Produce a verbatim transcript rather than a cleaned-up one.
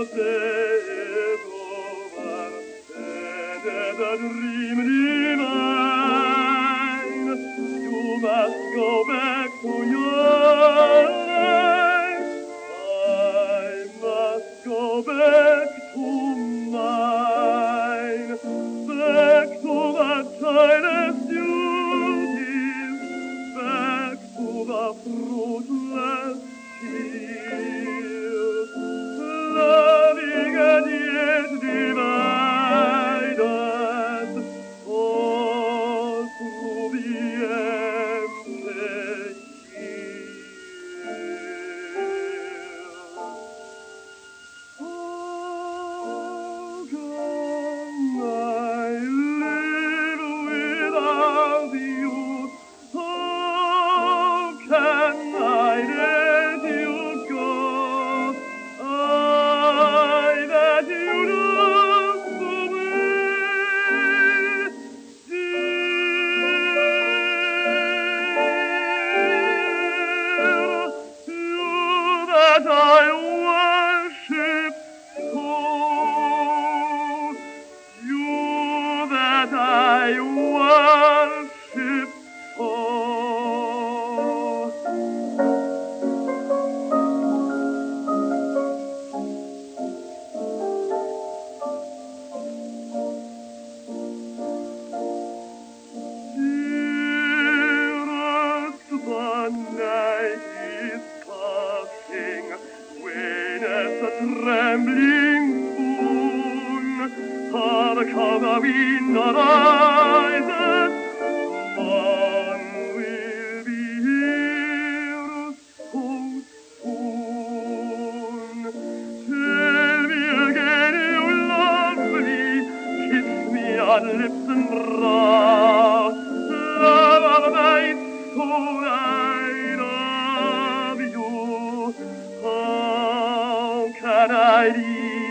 days over, and a dream divine. You must go back to your life. I must go back to mine, back to the childless duties, back to the fruitless tears, loving and yet divided, all through the empty years. How can I live without you? How can I let you go? I that you loved so well, dear, you that I worship so, you that I worship so. Dearest, the night is passing, waiteth a trembling moon. Hark how the wind arises, morn will be here so soon. Tell me again you love me, kiss me on lips and brow. Love of my soul, I love you. How can I leave